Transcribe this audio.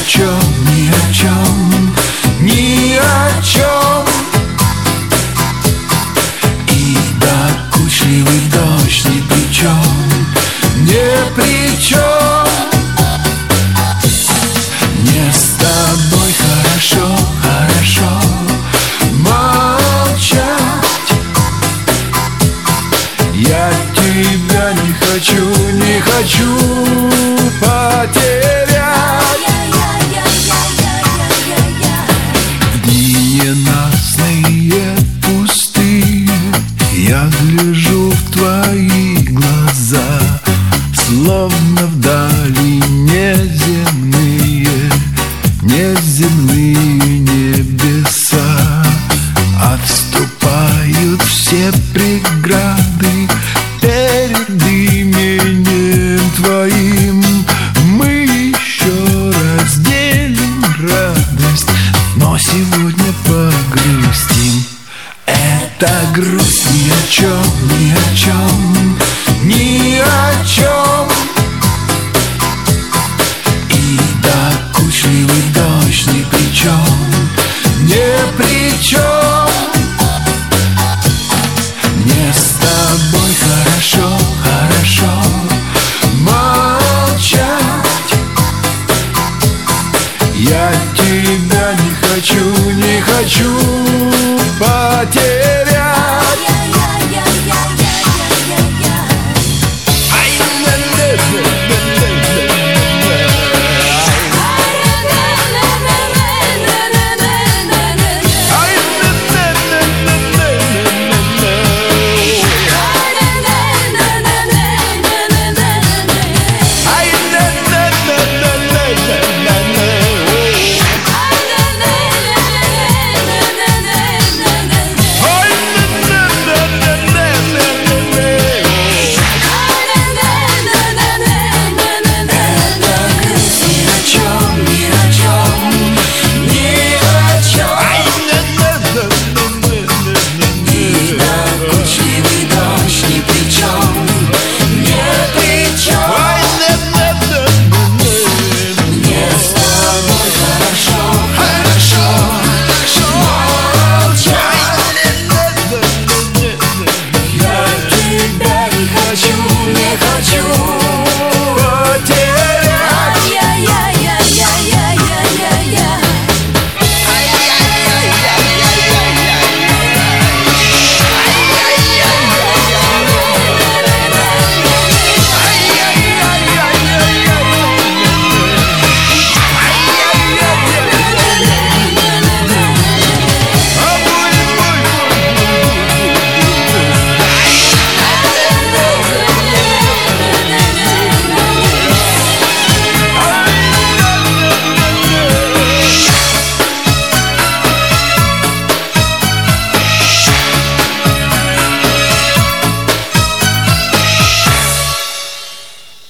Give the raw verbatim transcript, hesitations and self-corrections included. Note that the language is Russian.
чем, ни о чем, ни о чем. И докучливый дождь ни при чем, ни при чем. Мне с тобой хорошо, хорошо молчать. Я тебя не хочу, не хочу потерять. В дни ненастные, пустые, я гляжу в твои глаза, словно вдали неземные, неземные небеса. Отступают все преграды перед именем твоим. Мы еще разделим радость, но сегодня погрустим. Это грусть ни о чем, ни о чем, ни о чем.